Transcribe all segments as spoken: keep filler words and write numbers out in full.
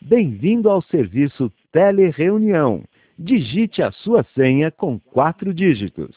Bem-vindo ao serviço Telereunião. Digite a sua senha com quatro dígitos.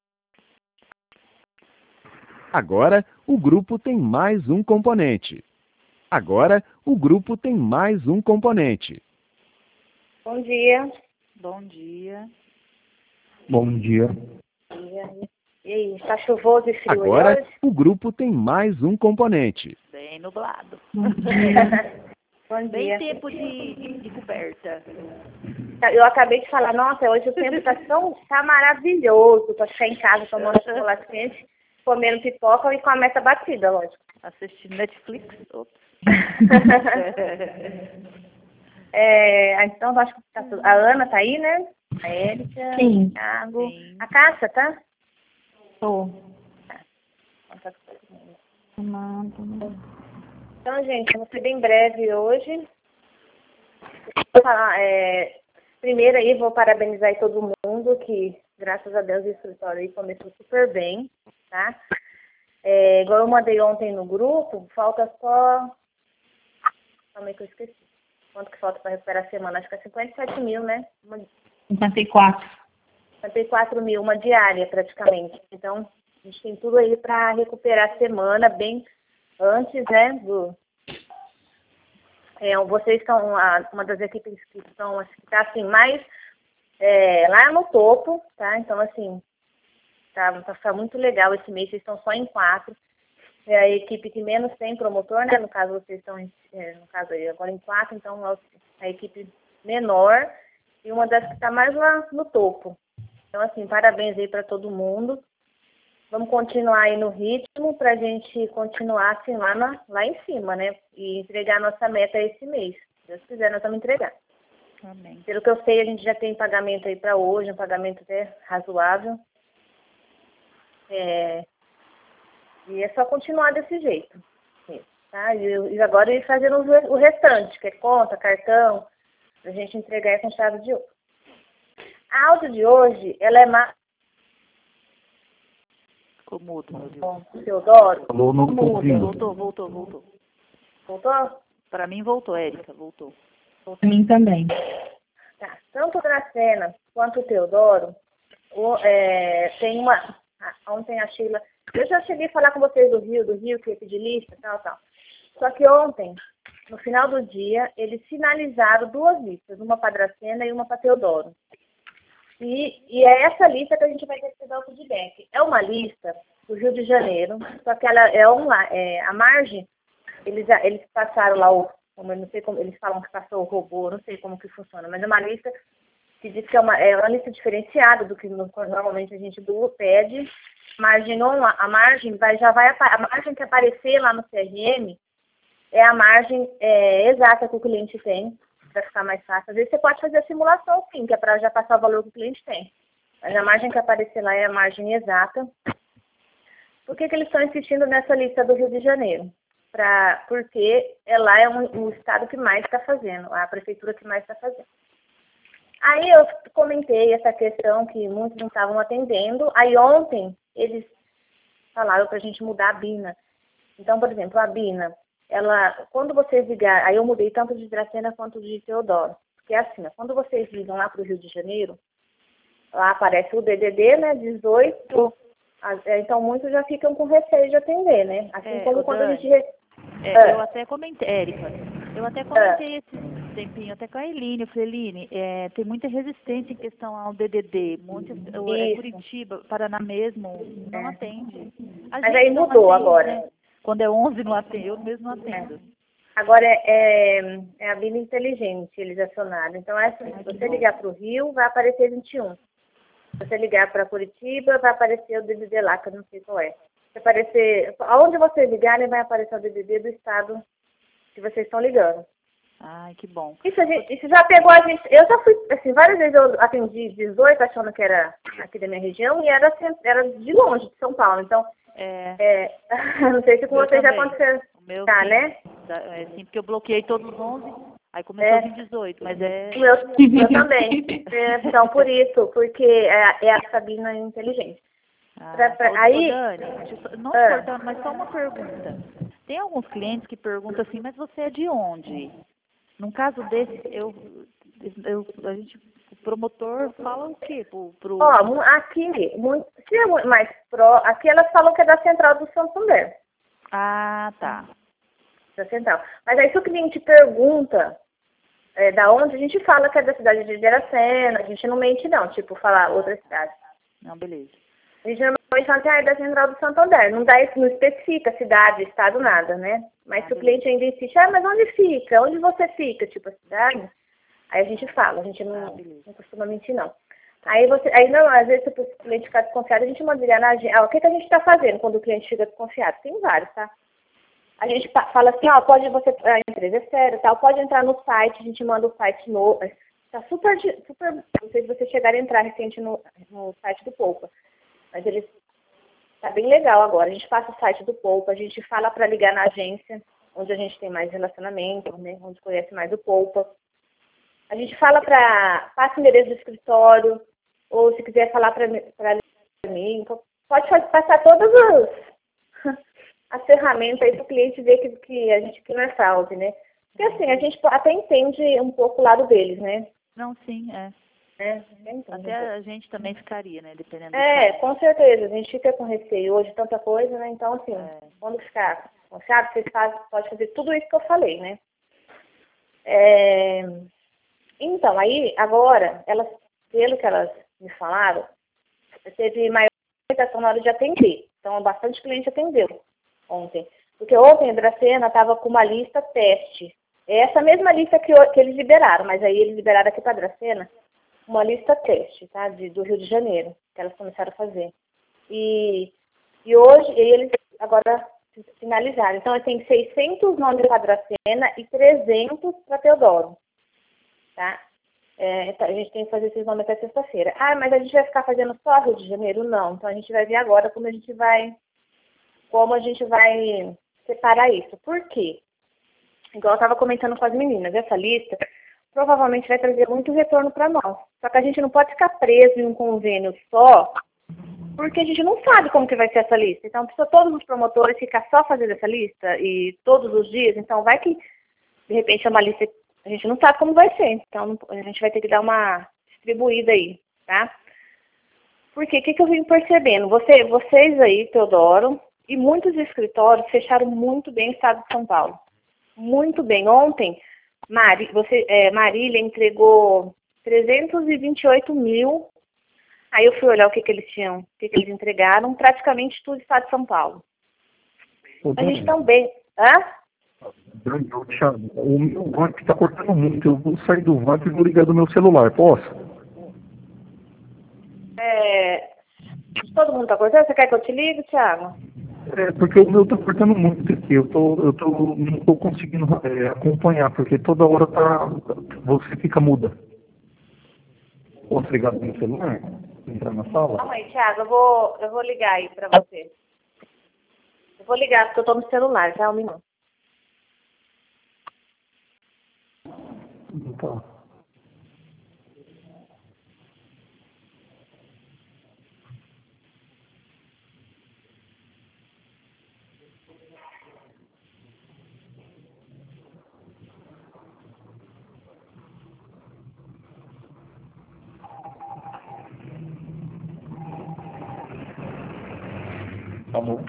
Agora, o grupo tem mais um componente. Agora, o grupo tem mais um componente. Bom dia. Bom dia. Bom dia. Bom dia. E aí, está chuvoso e frio Agora, hoje? o grupo tem mais um componente. Bem nublado. Bom Bem dia. tempo de, de, de coberta. Eu acabei de falar, nossa, hoje o tempo está tão tá maravilhoso para ficar em casa tomando chocolate quente, comendo pipoca e com a meta batida, lógico. Assistindo Netflix. Ops. é, então, acho que tá tudo. A Ana tá aí, né? A Érica, Sim. o Thiago. Sim. A Cássia, tá? Tô. Tá. Então, tá todo mundo. Tomando. Então, gente, eu vou ser bem breve hoje. É, primeiro aí, vou parabenizar aí todo mundo que, graças a Deus, o escritório aí começou super bem, tá? É, igual eu mandei ontem no grupo, falta só... Calma aí que eu esqueci. Quanto que falta para recuperar a semana? Acho que é cinquenta e sete mil, né? Uma... cinquenta e quatro. cinquenta e quatro mil, uma diária praticamente. Então, a gente tem tudo aí para recuperar a semana bem antes, né, do... É, vocês são uma, uma das equipes que estão, assim, tá, assim, mais é, lá no topo, tá? Então, assim, tá, tá, tá muito legal esse mês, vocês estão só em quatro. É a equipe que menos tem promotor, né? No caso, vocês estão, em, é, no caso aí, agora em quatro, então a, a equipe menor e uma das que está mais lá no topo. Então, assim, parabéns aí para todo mundo. Vamos continuar aí no ritmo para a gente continuar assim lá, na, lá em cima, né? E entregar a nossa meta esse mês. Se Deus quiser, nós vamos entregar. Amém. Pelo que eu sei, a gente já tem pagamento aí para hoje, um pagamento até razoável. É, e é só continuar desse jeito. Tá? E, e agora ir fazendo o restante, que é conta, cartão, para a gente entregar com chave de ouro. A áudio de hoje, ela é mais... Ficou mudo, meu Deus. Bom, Teodoro. Falou, não tô Mudo. ouvindo. Voltou, voltou, voltou. Voltou? Para mim voltou, Érica, voltou. Pra mim também. Tá. Tanto o Dracena quanto o Teodoro, o, é, tem uma... Ah, ontem a Sheila... Eu já cheguei a falar com vocês do Rio, do Rio, que ia pedir lista, tal, tal. Só que ontem, no final do dia, eles finalizaram duas listas, uma para Dracena e uma para Teodoro. E, e é essa lista que a gente vai receber o feedback. É uma lista do Rio de Janeiro, só que ela é online, é, a margem, eles, eles passaram lá o, como eu não sei como, eles falam que passou o robô, não sei como que funciona, mas é uma lista que diz que é uma, é uma lista diferenciada do que normalmente a gente do pede. Margem online, a margem vai, já vai, a margem que aparecer lá no C R M é a margem é, exata que o cliente tem, para ficar mais fácil. Às vezes você pode fazer a simulação, sim, que é para já passar o valor que o cliente tem. Mas a margem que aparecer lá é a margem exata. Por que que eles estão insistindo nessa lista do Rio de Janeiro? Pra, porque lá é um, o estado que mais está fazendo, a prefeitura que mais está fazendo. Aí eu comentei essa questão que muitos não estavam atendendo. Aí ontem eles falaram para a gente mudar a Bina. Então, por exemplo, a Bina, ela, quando vocês ligarem, aí eu mudei tanto de Dracena quanto de Teodoro. Porque é assim, quando vocês ligam lá para o Rio de Janeiro, lá aparece o D D D, né, dezoito. Então, muitos já ficam com receio de atender, né? Assim É, como ô, quando a Dani, gente... É, É. Eu até comentei, Érica, eu até comentei esse tempinho até com a Eline. Eu falei, Eline, é, tem muita resistência em questão ao D D D. Muitas, o- é, Isso. Curitiba, Paraná mesmo, não É. atende. A Mas gente aí não mudou atende, agora. né? Quando é onze não atende, eu mesmo não atendo. Agora é, é, é a Bina inteligente, eles acionaram. Então, é assim, se você ligar para o Rio, vai aparecer vinte e um. Se você ligar para Curitiba, vai aparecer o D D D lá, que eu não sei qual é. Se aparecer, aonde vocês ligarem, vai aparecer o D D D do estado que vocês estão ligando. Ai, que bom. Isso, a gente, isso já pegou a gente... Eu já fui, assim, várias vezes eu atendi dezoito, achando que era aqui da minha região, e era, era de longe, de São Paulo. Então, É, é, não sei se com meu vocês já também. aconteceu. O meu Tá, sim, né? Da- é, sim, porque eu bloqueei todos os onze, aí começou É. a vir dezoito, mas é... O meu, eu também. É, então, por isso, porque é, é a Sabina inteligente. Ah, Pra- pra- ô, aí- ô, Dani, deixa eu só- não Ah. te cortando, mas só uma pergunta. Tem alguns clientes que perguntam assim, mas você é de onde? Num caso desse, eu, eu, a gente, o promotor fala o quê? Pro, pro... Ó, mu- aqui, muito, se é mu- mais pró, aqui elas falam que é da central do Santander. Ah, tá. Da central. Mas aí se o cliente pergunta é, da onde, a gente fala que é da cidade de Aracena, a gente não mente não, tipo, falar outra cidade. Não, beleza. A gente normalmente fala que ah, é da central do Santander. Não dá, não especifica cidade, estado, nada, né? Mas Ah, se o beleza. cliente ainda insiste, ah, mas onde fica? Onde você fica? Tipo, a cidade? Aí a gente fala, a gente não, Ah, beleza. não costuma mentir, não. Aí você, aí não, às vezes se o cliente ficar desconfiado, a gente manda ligar na agência. Ah, o que, que a gente está fazendo quando o cliente fica desconfiado? Tem vários, tá? A gente pa- fala assim, ó, pode você, a empresa é séria, tal, pode entrar no site, a gente manda o site novo. Tá super, de- super, não sei se vocês chegaram a entrar recente no, no site do Poupa, mas ele tá bem legal agora. A gente passa o site do Poupa, a gente fala para ligar na agência, onde a gente tem mais relacionamento, né, onde conhece mais o Poupa. A gente fala para, passa o endereço do escritório, ou se quiser falar para mim, pode fazer, passar todas as, as ferramentas aí para o cliente ver que, que a gente que não é fraude, né? Porque assim, a gente até entende um pouco o lado deles, né? Não, sim, é. É, entende um Até pouco. a gente também ficaria, né? Dependendo do É, caso. com certeza. A gente fica com receio hoje, tanta coisa, né? Então, assim, É. quando ficar confiado, vocês fazem, pode fazer tudo isso que eu falei, né? É, então, aí, agora, elas, pelo que elas me falaram, teve maior aceitação na hora de atender. Então, bastante cliente atendeu ontem. Porque ontem a Dracena estava com uma lista teste. É essa mesma lista que, o- que eles liberaram, mas aí eles liberaram aqui para a Dracena uma lista teste, tá? De, do Rio de Janeiro, que elas começaram a fazer. E, e hoje eles agora finalizaram. Então, eu tenho seiscentos nomes para a Dracena e trezentos para Teodoro. Tá? É, então, a gente tem que fazer esses nomes até sexta-feira. Ah, mas a gente vai ficar fazendo só Rio de Janeiro? Não. Então a gente vai ver agora como a gente vai, como a gente vai separar isso. Por quê? Igual eu estava comentando com as meninas, essa lista provavelmente vai trazer muito retorno para nós. Só que a gente não pode ficar preso em um convênio só, porque a gente não sabe como que vai ser essa lista. Então, precisa todos os promotores ficar só fazendo essa lista e todos os dias. Então, vai que, de repente, é uma lista, a gente não sabe como vai ser. Então, a gente vai ter que dar uma distribuída aí, tá? Porque o que, que eu vim percebendo? Você, vocês aí, Teodoro, e muitos escritórios fecharam muito bem o estado de São Paulo. Muito bem. Ontem, Mari, você, é, Marília entregou trezentos e vinte e oito mil. Aí eu fui olhar o que, que eles tinham, o que, que eles entregaram, praticamente tudo estado de São Paulo. Ô, A gente Dani, também. Hã? Dani, ô, Thiago, o meu V A P está cortando muito. Eu vou sair do V A P e vou ligar do meu celular, posso? É, todo mundo está cortando? Você quer que eu te ligue, Thiago? É, porque o meu está cortando muito aqui. Eu tô, eu tô, não estou conseguindo é, acompanhar, porque toda hora tá, você fica muda. Posso ligar do meu celular? Entrar na sala? Calma aí, Thiago, eu vou, eu vou ligar aí para você. Eu vou ligar porque eu estou no celular, tá? Um minuto. Tá. Tá bom.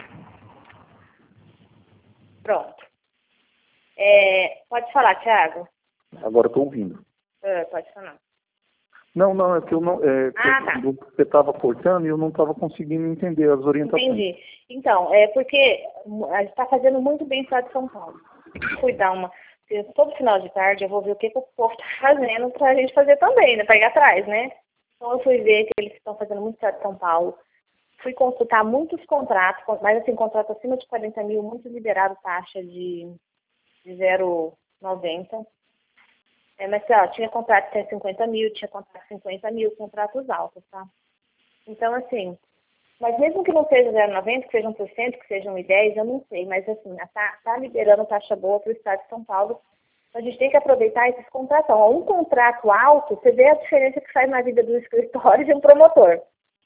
Pronto. É, pode falar, Thiago? Agora estou ouvindo. É, pode falar. Não, não, é que eu não. É, que Ah, tá. eu- você estava cortando e eu não estava conseguindo entender as orientações. Entendi. Então, é porque a gente está fazendo muito bem o estado de São Paulo. Fui dar uma. porque Todo final de tarde eu vou ver o que, que o povo está fazendo para a gente fazer também, né? Para ir atrás, né? Então eu fui ver que eles estão fazendo muito estado de São Paulo. Fui consultar muitos contratos, mas assim, contrato acima de quarenta mil, muitos liberaram taxa de, de zero vírgula noventa. É, mas ó, tinha contrato de cento e cinquenta mil, tinha contrato de cinquenta mil, contratos altos, tá? Então, assim, mas mesmo que não seja zero vírgula noventa, que seja um por cento, que seja um vírgula dez, eu não sei, mas assim, tá, tá liberando taxa boa para o estado de São Paulo. A gente tem que aproveitar esses contratos. Ó, um contrato alto, você vê a diferença que faz na vida do escritório de um promotor.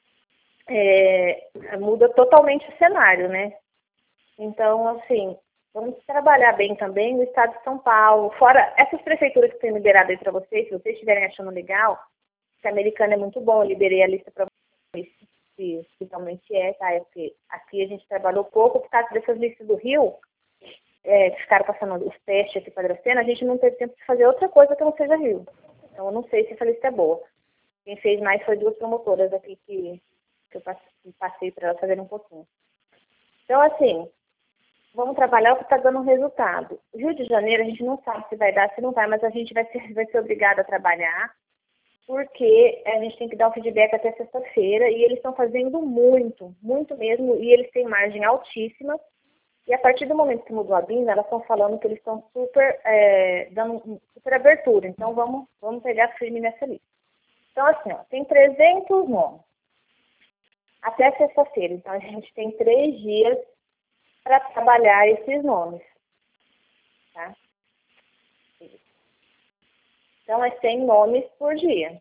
É, muda totalmente o cenário, né? Então, assim, vamos trabalhar bem também no estado de São Paulo. Fora essas prefeituras que têm liberado aí para vocês, se vocês estiverem achando legal, que a Americana é muito bom, eu liberei a lista para vocês, se, se realmente é, tá? É porque aqui a gente trabalhou pouco por causa dessas listas do Rio, é, que ficaram passando os testes aqui para Dracena, a gente não teve tempo de fazer outra coisa que não seja Rio. Então eu não sei se essa lista é boa. Quem fez mais foi duas promotoras aqui que, que eu passei para elas fazerem um pouquinho. Então, assim, vamos trabalhar o que está dando resultado. Rio de Janeiro, a gente não sabe se vai dar, se não vai, mas a gente vai ser, vai ser obrigado a trabalhar, porque a gente tem que dar um feedback até sexta-feira, e eles estão fazendo muito, muito mesmo, e eles têm margem altíssima, e a partir do momento que mudou a BIM, elas estão falando que eles estão super, é, dando super abertura, então vamos, vamos pegar firme nessa lista. Então, assim, ó, tem trezentos nomes, até sexta-feira, então a gente tem três dias para trabalhar esses nomes, tá? Então, é cem nomes por dia.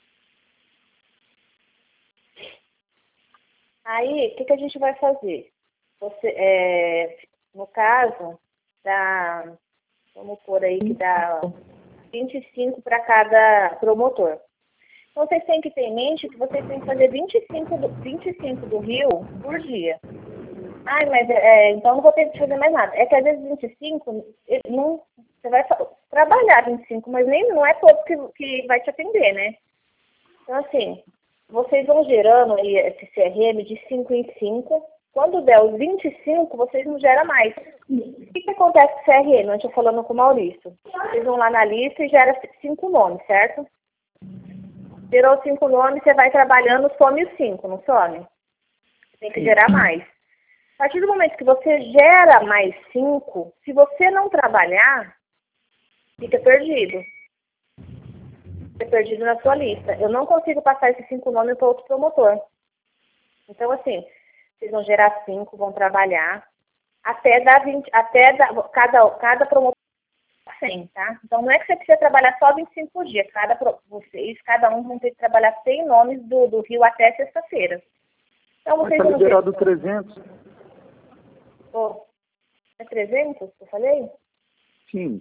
Aí, o que, que a gente vai fazer? Você, é, no caso, dá, vamos pôr aí que dá vinte e cinco para cada promotor. Então, vocês têm que ter em mente que vocês têm que fazer vinte e cinco do, vinte e cinco do Rio por dia. Ai, mas é, então não vou ter que fazer mais nada. É que às vezes vinte e cinco, não, você vai trabalhar vinte e cinco, mas nem, não é todo que, que vai te atender, né? Então, assim, vocês vão gerando aí esse C R M de cinco em cinco. Quando der os vinte e cinco, vocês não geram mais. O que, que acontece com o C R M? Eu estou falando com o Maurício. Vocês vão lá na lista e gera cinco nomes, certo? Gerou cinco nomes, você vai trabalhando, some os cinco, não some? Tem que gerar mais. A partir do momento que você gera mais cinco, se você não trabalhar, fica perdido. Fica perdido na sua lista. Eu não consigo passar esses cinco nomes para outro promotor. Então, assim, vocês vão gerar cinco, vão trabalhar, até dar vinte, até dar, cada, cada promotor cem, tá? Então, não é que você precisa trabalhar só vinte e cinco por dia. Cada, vocês, cada um vão ter que trabalhar cem nomes do, do Rio até sexta-feira. Então, vocês Mas vão tá liberado ter... trezentos. Oh, é trezentos que eu falei? Sim.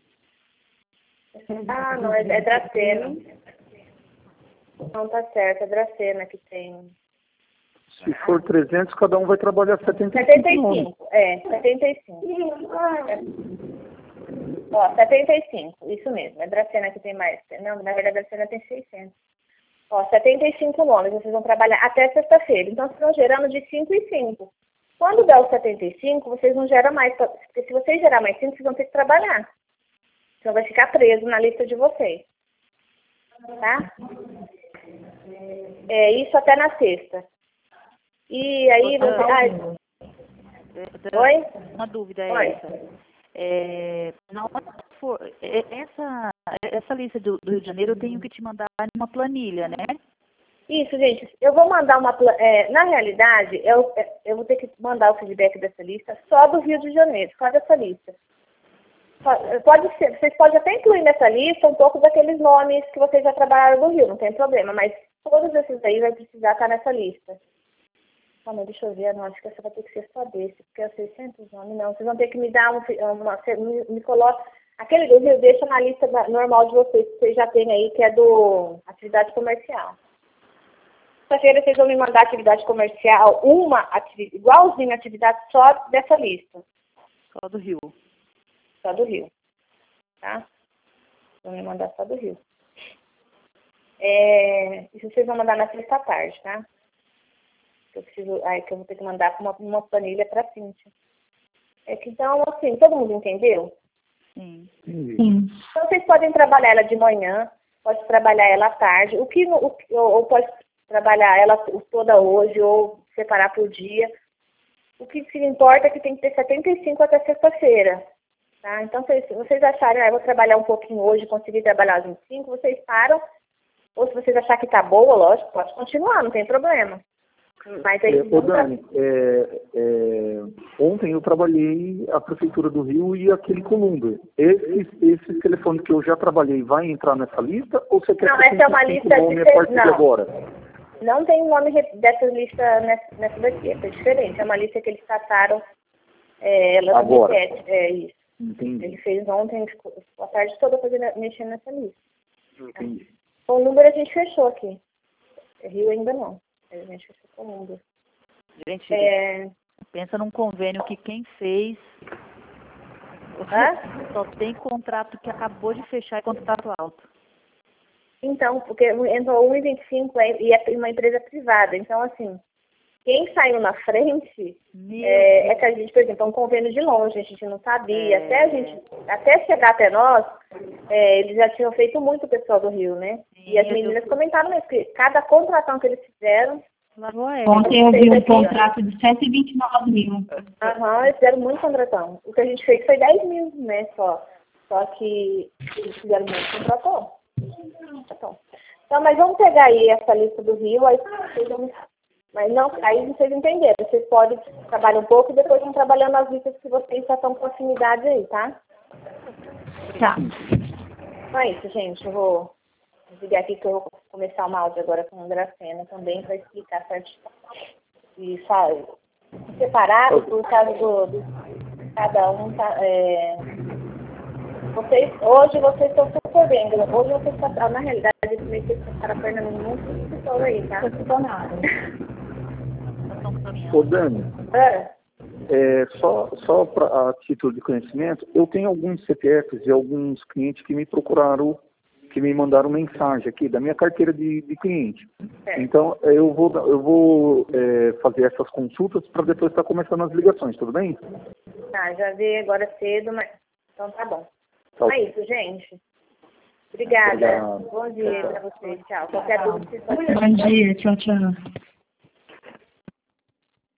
Ah, não, é, é Dracena. Não, tá certo, é Dracena que tem. Se for trezentos, cada um vai trabalhar setenta e cinco. setenta e cinco, é, setenta e cinco. É. Ó, setenta e cinco, isso mesmo, é Dracena que tem mais. Não, na verdade, a Dracena tem seiscentos. Ó, setenta e cinco nomes, vocês vão trabalhar até sexta-feira. Então, vocês estão gerando de cinco em cinco. Quando der os setenta e cinco, vocês não geram mais, porque se vocês gerar mais cinco, vocês vão ter que trabalhar. Então vai ficar preso na lista de vocês. Tá? É isso até na sexta. E aí você... Ah, oi? Uma dúvida é oi. essa. É, na hora que for, essa, essa lista do, do Rio de Janeiro eu tenho que te mandar uma planilha, né? Isso, gente. Eu vou mandar uma... É, na realidade, eu, eu vou ter que mandar o feedback dessa lista só do Rio de Janeiro, só dessa lista. Pode ser, vocês podem até incluir nessa lista um pouco daqueles nomes que vocês já trabalharam no Rio, não tem problema, mas todos esses aí vai precisar estar nessa lista. Calma, deixa eu ver, não, acho que essa vai ter que ser só desse, porque é seiscentos nomes, não. Vocês vão ter que me dar um, uma, me, me coloca, aquele do Rio deixa na lista normal de vocês, que vocês já têm aí, que é do atividade comercial. Sexta-feira vocês vão me mandar atividade comercial, uma atividade, igualzinho a atividade só dessa lista. Só do Rio. Só do Rio, tá? Vou me mandar só do Rio. É, isso vocês vão mandar na sexta tarde, tá? Eu preciso, aí que eu vou ter que mandar uma, uma planilha para a Cíntia. É que então, assim, todo mundo entendeu? Sim. Sim. Então vocês podem trabalhar ela de manhã, pode trabalhar ela à tarde, o que, o, ou, ou pode trabalhar ela toda hoje, ou separar por dia. O que se importa é que tem que ter setenta e cinco até sexta-feira. Tá? Então, se vocês acharem, ah, eu vou trabalhar um pouquinho hoje, conseguir trabalhar os vinte e cinco, vocês param. Ou se vocês acharem que tá boa, lógico, pode continuar, não tem problema. Mas aí, é, ô Dani, é, é, ontem eu trabalhei a Prefeitura do Rio e aquele Columba. Esse, esse telefone que eu já trabalhei vai entrar nessa lista? Ou você quer não, que essa é uma lista nome a partir não. de agora? Não tem nome dessa lista nessa, nessa daqui, essa é diferente. É uma lista que eles trataram É, ela Agora. repete, é isso. Entendi. Ele fez ontem, ficou a tarde toda fazendo, mexendo nessa lista. Entendi. O número a gente fechou aqui. Rio ainda não. A gente fechou com o número. Gente, É... pensa num convênio que quem fez Hã? só tem contrato que acabou de fechar e contrato alto. Então, porque entrou um e vinte e cinco e é uma empresa privada. Então, assim, quem saiu na frente é, é que a gente, por exemplo, é um convênio de longe, a gente não sabia. É. Até, a gente, até chegar até nós, é, eles já tinham feito muito o pessoal do Rio, né? Sim, e as eu- meninas comentaram mesmo que cada contratação que eles fizeram, Lavou a Ontem eu vi um contrato de cento e vinte e nove mil. aham, eles fizeram muito contratão. O que a gente fez foi dez mil, né, só. Só que eles fizeram muito contratão. Então, então, mas vamos pegar aí essa lista do Rio, aí vocês vão... Mas não, aí vocês entenderam. Vocês podem trabalhar um pouco e depois vão trabalhando as listas que vocês já estão com afinidade aí, tá? Tá. Então é isso, gente. Eu vou desligar aqui que eu vou começar uma áudio agora com o Dracena também para explicar certinho. E sabe, separado por causa do, do cada um tá, é, vocês, hoje vocês estão super bem. Hoje vocês estão, na realidade, esse mês vocês passaram a perna em muitas pessoas aí, tá? Funcionário. Ô, Dani, É. é, só, só pra, a título de conhecimento, eu tenho alguns C P Fs e alguns clientes que me procuraram, que me mandaram mensagem aqui da minha carteira de, de cliente. É. Então, eu vou, eu vou é, fazer essas consultas para depois estar começando as ligações, tudo bem? Tá, já vi agora cedo, mas... Então tá bom. Tá. É isso, gente. Obrigada. Obrigado. Bom dia Tchau, pra vocês. Tchau. Qualquer dúvida, vocês podem... Bom dia, tchau, tchau.